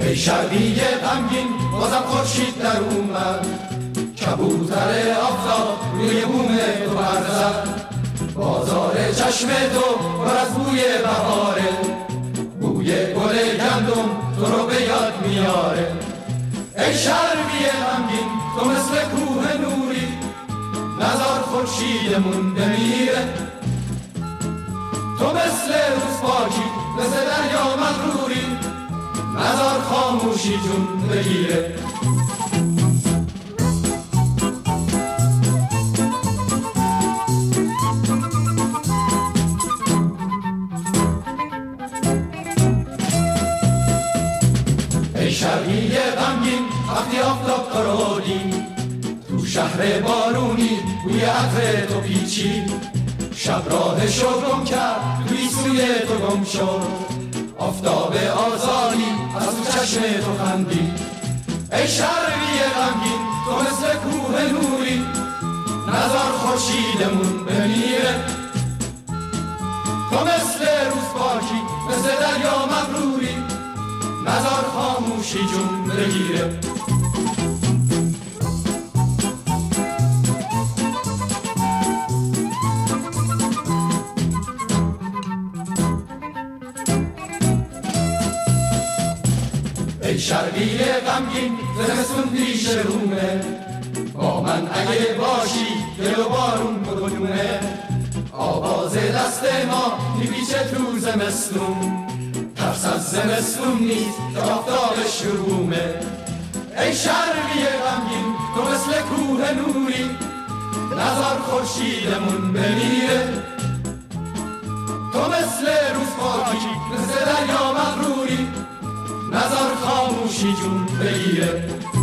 ای شرقی غمگین بازم خورشید در اومد، کبوتر آفتاب روی بوم تو پر زد. بازار چشم تو پر از بوی بهاره، بوی گل گندم تو رو به یاد میاره. ای شرقی غمگین تو مثل کوه نوری، نزار خورشیدمون بمیره. تو مثل روز پاکی مثل دریا مغروری، نزار خاموشی جون بگیره. ای شرقی غمگین وقتی آفتاب قرودی، تو شهر بارونی بوی عطر تو پیچید. شب راهشو گم کرد توی سوی تو گم شد، آفتاب آزادی از تو چشم تو خندید. ای شرقی غمگین تو مثل کوه نوری، نزار خورشیدمون بمیره. تو مثل روز پاکی مثل دریا مغروری، نزار خاموشی جون بگیره. ای شرقی غمگین زمستون پیش رومه، با من اگه باشی دل و بارون کدومه. آواز دست ما میپیچه تو زمستون، ترس از زمستون نیست که آفتاب شرومه. ای شرقی غمگین تو مثل کوه نوری، نزار خورشیدمون بمیره. تو مثل روز پاکی مثل دریا مغروری، نزار خاموشی جون بگیره.